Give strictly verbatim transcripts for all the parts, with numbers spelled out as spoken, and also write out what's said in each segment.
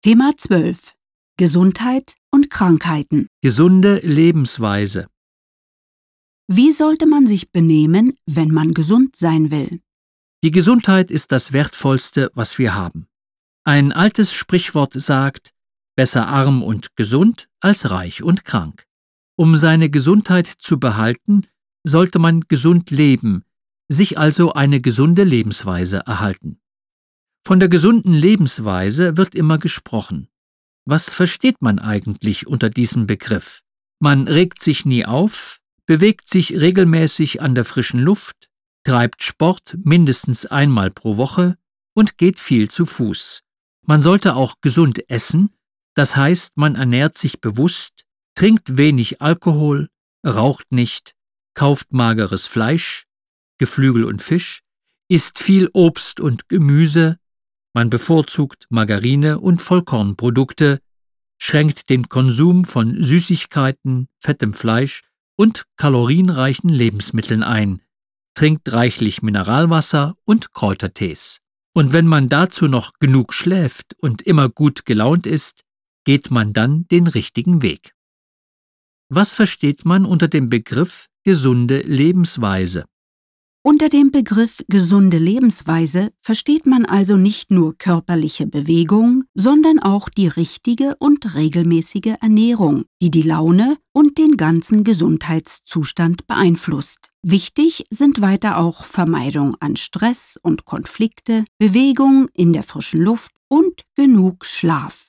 Thema zwölf. Gesundheit und Krankheiten. Gesunde Lebensweise. Wie sollte man sich benehmen, wenn man gesund sein will? Die Gesundheit ist das Wertvollste, was wir haben. Ein altes Sprichwort sagt, besser arm und gesund als reich und krank. Um seine Gesundheit zu behalten, sollte man gesund leben, sich also eine gesunde Lebensweise erhalten. Von der gesunden Lebensweise wird immer gesprochen. Was versteht man eigentlich unter diesem Begriff? Man regt sich nie auf, bewegt sich regelmäßig an der frischen Luft, treibt Sport mindestens einmal pro Woche und geht viel zu Fuß. Man sollte auch gesund essen, das heißt, man ernährt sich bewusst, trinkt wenig Alkohol, raucht nicht, kauft mageres Fleisch, Geflügel und Fisch, isst viel Obst und Gemüse, man bevorzugt Margarine und Vollkornprodukte, schränkt den Konsum von Süßigkeiten, fettem Fleisch und kalorienreichen Lebensmitteln ein, trinkt reichlich Mineralwasser und Kräutertees. Und wenn man dazu noch genug schläft und immer gut gelaunt ist, geht man dann den richtigen Weg. Was versteht man unter dem Begriff gesunde Lebensweise? Unter dem Begriff gesunde Lebensweise versteht man also nicht nur körperliche Bewegung, sondern auch die richtige und regelmäßige Ernährung, die die Laune und den ganzen Gesundheitszustand beeinflusst. Wichtig sind weiter auch Vermeidung an Stress und Konflikte, Bewegung in der frischen Luft und genug Schlaf.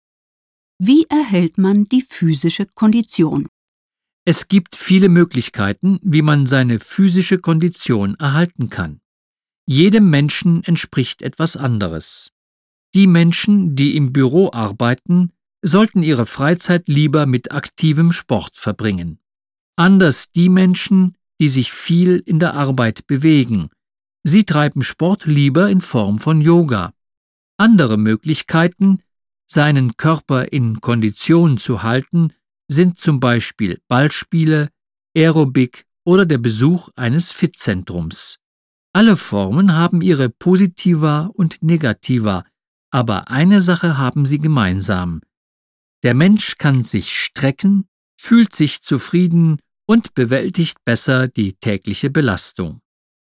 Wie erhält man die physische Kondition? Es gibt viele Möglichkeiten, wie man seine physische Kondition erhalten kann. Jedem Menschen entspricht etwas anderes. Die Menschen, die im Büro arbeiten, sollten ihre Freizeit lieber mit aktivem Sport verbringen. Anders die Menschen, die sich viel in der Arbeit bewegen. Sie treiben Sport lieber in Form von Yoga. Andere Möglichkeiten, seinen Körper in Kondition zu halten, sind zum Beispiel Ballspiele, Aerobik oder der Besuch eines Fitzentrums. Alle Formen haben ihre Positiva und Negativa, aber eine Sache haben sie gemeinsam. Der Mensch kann sich strecken, fühlt sich zufrieden und bewältigt besser die tägliche Belastung.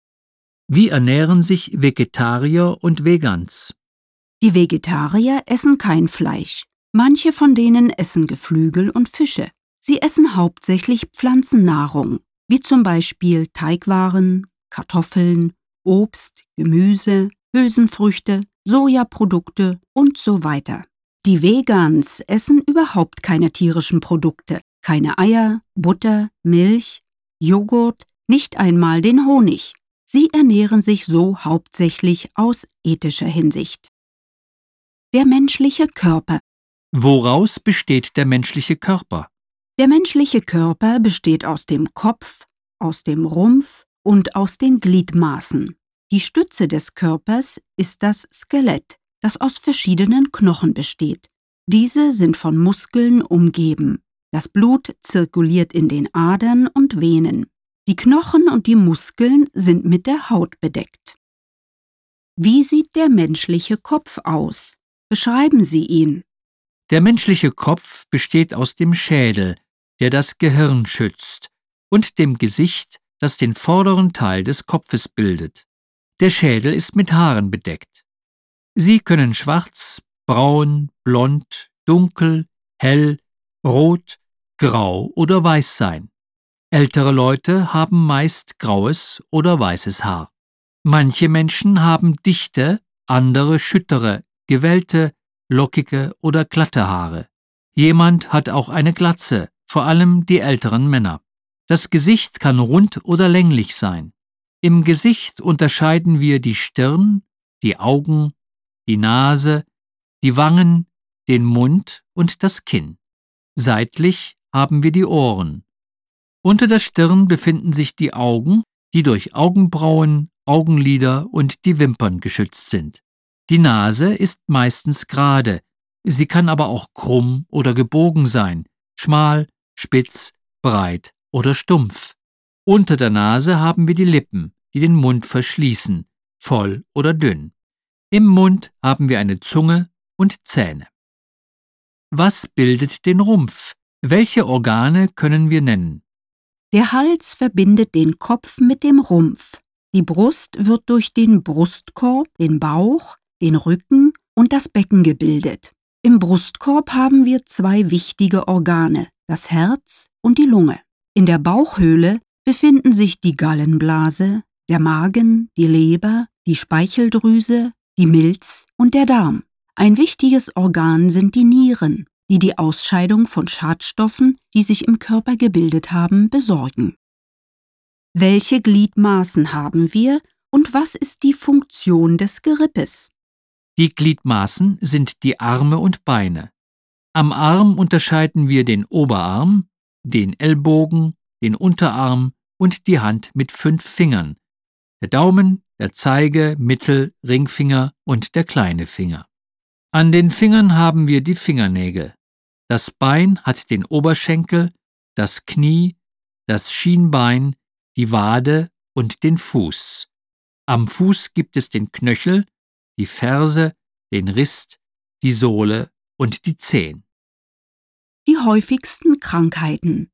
Wie ernähren sich Vegetarier und Vegans? Die Vegetarier essen kein Fleisch. Manche von denen essen Geflügel und Fische. Sie essen hauptsächlich Pflanzennahrung, wie zum Beispiel Teigwaren, Kartoffeln, Obst, Gemüse, Hülsenfrüchte, Sojaprodukte und so weiter. Die Vegans essen überhaupt keine tierischen Produkte, keine Eier, Butter, Milch, Joghurt, nicht einmal den Honig. Sie ernähren sich so hauptsächlich aus ethischer Hinsicht. Der menschliche Körper. Woraus besteht der menschliche Körper? Der menschliche Körper besteht aus dem Kopf, aus dem Rumpf und aus den Gliedmaßen. Die Stütze des Körpers ist das Skelett, das aus verschiedenen Knochen besteht. Diese sind von Muskeln umgeben. Das Blut zirkuliert in den Adern und Venen. Die Knochen und die Muskeln sind mit der Haut bedeckt. Wie sieht der menschliche Kopf aus? Beschreiben Sie ihn. Der menschliche Kopf besteht aus dem Schädel, der das Gehirn schützt, und dem Gesicht, das den vorderen Teil des Kopfes bildet. Der Schädel ist mit Haaren bedeckt. Sie können schwarz, braun, blond, dunkel, hell, rot, grau oder weiß sein. Ältere Leute haben meist graues oder weißes Haar. Manche Menschen haben dichte, andere schüttere, gewellte, lockige oder glatte Haare. Jemand hat auch eine Glatze, vor allem die älteren Männer. Das Gesicht kann rund oder länglich sein. Im Gesicht unterscheiden wir die Stirn, die Augen, die Nase, die Wangen, den Mund und das Kinn. Seitlich haben wir die Ohren. Unter der Stirn befinden sich die Augen, die durch Augenbrauen, Augenlider und die Wimpern geschützt sind. Die Nase ist meistens gerade, sie kann aber auch krumm oder gebogen sein, schmal, spitz, breit oder stumpf. Unter der Nase haben wir die Lippen, die den Mund verschließen, voll oder dünn. Im Mund haben wir eine Zunge und Zähne. Was bildet den Rumpf? Welche Organe können wir nennen? Der Hals verbindet den Kopf mit dem Rumpf. Die Brust wird durch den Brustkorb, den Bauch, den Rücken und das Becken gebildet. Im Brustkorb haben wir zwei wichtige Organe, das Herz und die Lunge. In der Bauchhöhle befinden sich die Gallenblase, der Magen, die Leber, die Speicheldrüse, die Milz und der Darm. Ein wichtiges Organ sind die Nieren, die die Ausscheidung von Schadstoffen, die sich im Körper gebildet haben, besorgen. Welche Gliedmaßen haben wir und was ist die Funktion des Gerippes? Die Gliedmaßen sind die Arme und Beine. Am Arm unterscheiden wir den Oberarm, den Ellbogen, den Unterarm und die Hand mit fünf Fingern: der Daumen, der Zeige-, Mittel-, Ringfinger und der kleine Finger. An den Fingern haben wir die Fingernägel. Das Bein hat den Oberschenkel, das Knie, das Schienbein, die Wade und den Fuß. Am Fuß gibt es den Knöchel, die Ferse, den Rist, die Sohle und die Zehen. Die häufigsten Krankheiten.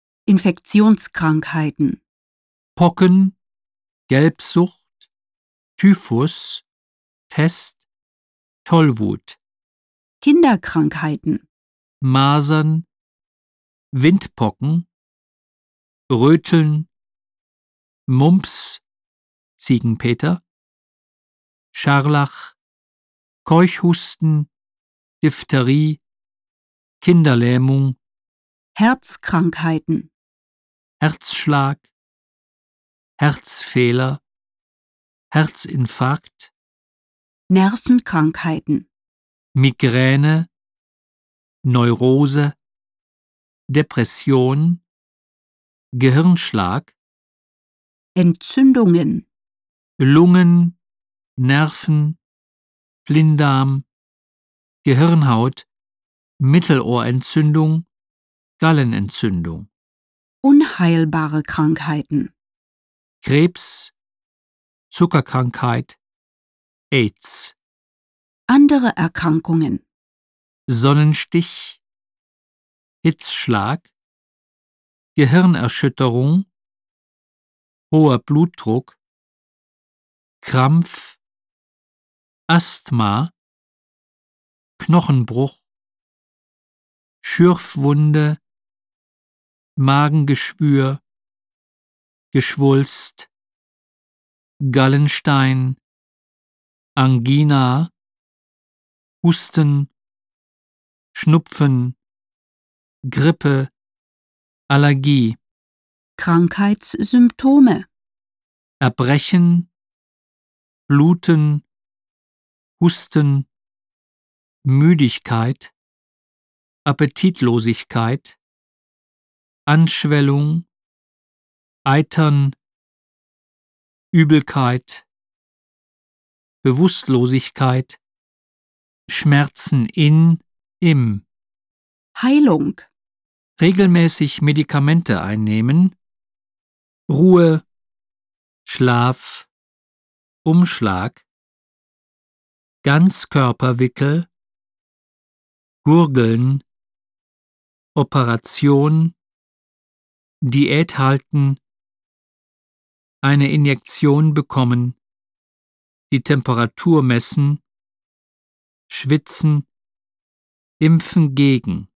Infektionskrankheiten. Pocken, Gelbsucht, Typhus, Pest, Tollwut. Kinderkrankheiten. Masern, Windpocken, Röteln, Mumps, Ziegenpeter, Scharlach, Keuchhusten, Diphtherie, Kinderlähmung, Herzkrankheiten. Herzschlag, Herzfehler, Herzinfarkt, Nervenkrankheiten. Migräne, Neurose, Depression, Gehirnschlag, Entzündungen. Lungen, Nerven, Blinddarm, Gehirnhaut, Mittelohrentzündung, Gallenentzündung, Unheilbare Krankheiten. Krebs, Zuckerkrankheit, AIDS, Andere Erkrankungen. Sonnenstich, Hitzschlag, Gehirnerschütterung, hoher Blutdruck, Krampf, Asthma, Knochenbruch, Schürfwunde, Magengeschwür, Geschwulst, Gallenstein, Angina, Husten, Schnupfen, Grippe, Allergie, Krankheitssymptome. Erbrechen, Bluten, Husten, Müdigkeit, Appetitlosigkeit, Anschwellung, Eitern, Übelkeit, Bewusstlosigkeit, Schmerzen in, im, Heilung. regelmäßig Medikamente einnehmen, Ruhe, Schlaf, Umschlag, Ganzkörperwickel, Gurgeln, Operation, Diät halten, eine Injektion bekommen, die Temperatur messen, schwitzen, impfen gegen.